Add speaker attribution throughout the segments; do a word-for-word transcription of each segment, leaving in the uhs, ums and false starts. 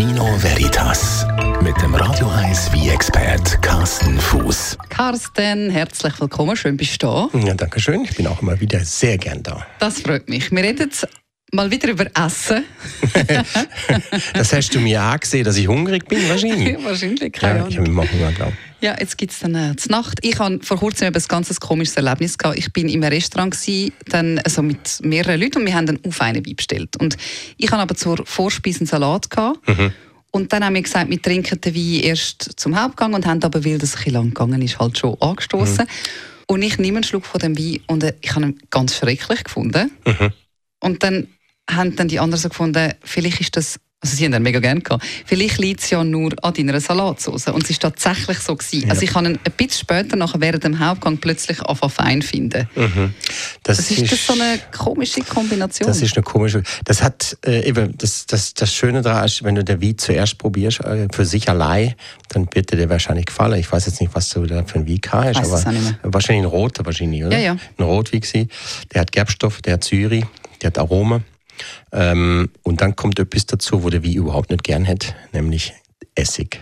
Speaker 1: Vino Veritas mit dem Radio eins Wein-Expert Carsten Fuß.
Speaker 2: Carsten, herzlich willkommen, schön bist du da.
Speaker 3: Ja, danke schön, ich bin auch immer wieder sehr gern da.
Speaker 2: Das freut mich. Wir reden jetzt mal wieder über Essen.
Speaker 3: Das hast du mir auch gesehen, dass ich hungrig bin, wahrscheinlich.
Speaker 2: Wahrscheinlich, keine
Speaker 3: Ja, ich habe immer Hunger, glaube ich.
Speaker 2: Ja, jetzt gibt es dann äh, zur Nacht. Ich hatte vor kurzem ein ganz komisches Erlebnis gehabt. Ich bin im Restaurant gewesen, dann, also mit mehreren Leuten, und wir haben dann auf einen Wein bestellt. Und ich hatte aber zur Vorspeise einen Salat gehabt. Mhm. Und dann haben wir gesagt, wir trinken den Wein erst zum Hauptgang und haben aber, weil das ein bisschen lang gegangen ist, halt schon angestoßen. Mhm. Und ich nehme einen Schluck von dem Wein und äh, ich habe ihn ganz schrecklich gefunden. Mhm. Und dann haben dann die anderen so gefunden, vielleicht ist das, also sie haben den mega gerne gehabt, vielleicht liegt es ja nur an deiner Salatsauce. Und es war tatsächlich so gewesen. Ja. Also ich habe ihn ein bisschen später, nachher während dem Hauptgang, plötzlich anfangen fein finden. Mhm. Das, das ist, ist das so eine komische Kombination.
Speaker 3: Das ist eine komische. Das hat äh, eben das, das, das Schöne daran ist, wenn du den Wein zuerst probierst, äh, für sich allein, dann wird dir der wahrscheinlich gefallen. Ich weiß jetzt nicht, was du da für einen Wein hast, aber wahrscheinlich ein roter, wahrscheinlich, oder?
Speaker 2: Ja, ja.
Speaker 3: Ein Rotwein gewesen. Der hat Gerbstoff, der hat Säure, der hat Aroma. Ähm, und dann kommt etwas dazu, wo der Wein überhaupt nicht gern hat, nämlich Essig.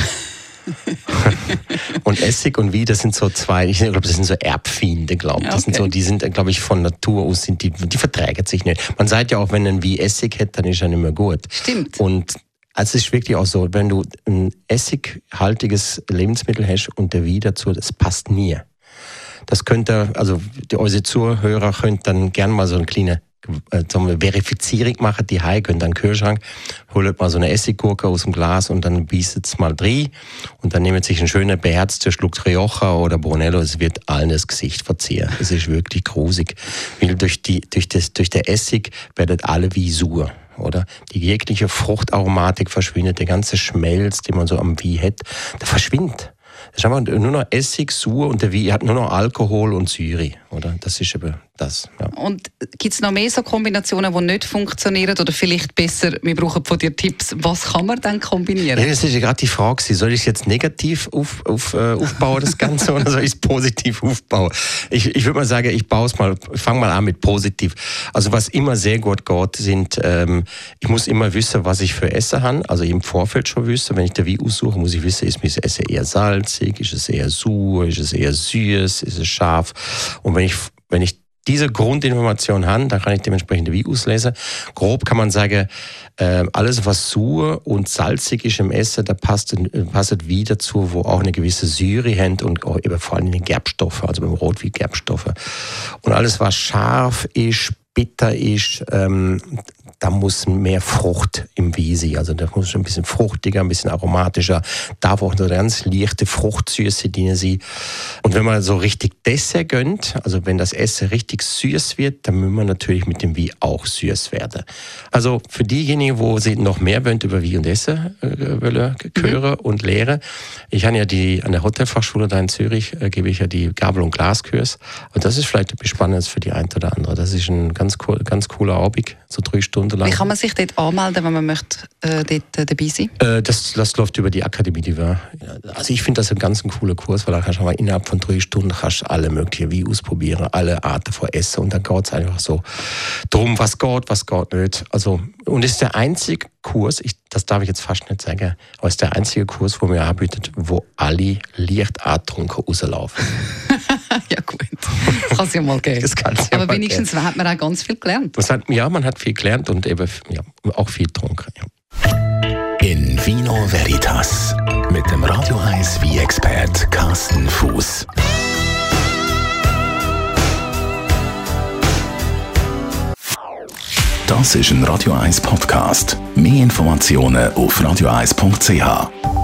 Speaker 3: Und Essig und Wein, das sind so zwei, ich glaube, das sind so Erbfeinde, glaube ich. Das okay. sind so, die sind, glaube ich, von Natur aus, sind die, die verträgen sich nicht. Man sagt ja auch, wenn ein Wein Essig hat, dann ist er nicht mehr gut.
Speaker 2: Stimmt.
Speaker 3: Und also es ist wirklich auch so, wenn du ein essighaltiges Lebensmittel hast und der Wein dazu, das passt nie. Das könnte, also die, unsere Zuhörer können dann gerne mal so eine kleine eine Verifizierung machen, die Hai können dann in den Kühlschrank, holt mal so eine Essiggurke aus dem Glas und dann bießt es mal drin und dann nehmen sich einen schönen beherzten Schluck Rioja oder Brunello, es wird allen das Gesicht verziehen. Es ist wirklich grusig, weil durch die, durch das, durch der Essig werden alle wie sur, oder? Die jegliche Fruchtaromatik verschwindet, der ganze Schmelz, den man so am Wein hat, der verschwindet. Es ist einfach nur noch Essig, Sur und der Wein hat nur noch Alkohol und Säure, oder? Das ist eben das. Ja.
Speaker 2: Und gibt es noch mehr so Kombinationen, die nicht funktionieren oder vielleicht besser, wir brauchen von dir Tipps, was kann man dann kombinieren?
Speaker 3: Ja, das ist ja gerade die Frage, soll ich es jetzt negativ auf, auf, äh, aufbauen, das Ganze, oder soll ich es positiv aufbauen? Ich, ich würde mal sagen, ich baue es mal, fange mal an mit positiv. Also was immer sehr gut geht, sind, ähm, ich muss immer wissen, was ich für Essen habe, also im Vorfeld schon wissen, wenn ich den Wein aussuche, muss ich wissen, ist mein Essen eher salzig, ist es eher sauer, ist es eher süß, ist es scharf. Und wenn ich, wenn ich diese Grundinformation habe, dann kann ich dementsprechend den Wein auslesen. Grob kann man sagen, äh, alles was sauer und salzig ist im Essen, da passt, passt Wein dazu, wo auch eine gewisse Säure hat und auch eben vor allem die Gerbstoffe, also beim Rotwein Gerbstoffe. Und alles was scharf ist, bitter ist, ähm, da muss mehr Frucht im Wein sein. Also da muss ein bisschen fruchtiger, ein bisschen aromatischer, darf auch eine ganz leichte Fruchtsüße drin sein. Und wenn man so richtig Dessert gönnt, also wenn das Essen richtig süß wird, dann müssen wir natürlich mit dem Wein auch süß werden. Also für diejenigen, wo sie noch mehr wollen über Wein und Essen äh, wollen, hören mhm. und lehren. Ich habe ja die, an der Hotelfachschule da in Zürich, äh, gebe ich ja die Gabel- und Glaskurs. Und das ist vielleicht etwas Spannendes für die eine oder andere. Das ist ein ganz, cool, ganz cooler Abend, so drei Stunden lang.
Speaker 2: Wie kann man sich dort anmelden, wenn man möchte, äh, dort äh, dabei sein?
Speaker 3: Äh, das, das läuft über die Akademie Divin. Also ich finde das ein ganz ein cooler Kurs, weil da kannst du mal innerhalb von drei Stunden kannst du alle möglichen Weine ausprobieren, alle Arten von Essen und dann geht es einfach so darum, was geht, was geht nicht. Also, und es ist der einzige Kurs, ich, das darf ich jetzt fast nicht sagen, aber es ist der einzige Kurs, wo mir anbietet, wo alle leicht angetrunken rauslaufen.
Speaker 2: Ja gut, das kann es ja mal geben.
Speaker 3: Das kann's ja
Speaker 2: aber
Speaker 3: mal
Speaker 2: wenigstens
Speaker 3: geben.
Speaker 2: Hat man auch ganz viel gelernt.
Speaker 3: Das hat, ja, man hat viel gelernt und eben ja, auch viel getrunken. Ja.
Speaker 1: In Vino Veritas mit dem Radio eins Wein-Expert Carsten Fuß. Das ist ein Radio eins Podcast. Mehr Informationen auf radio eins punkt c h.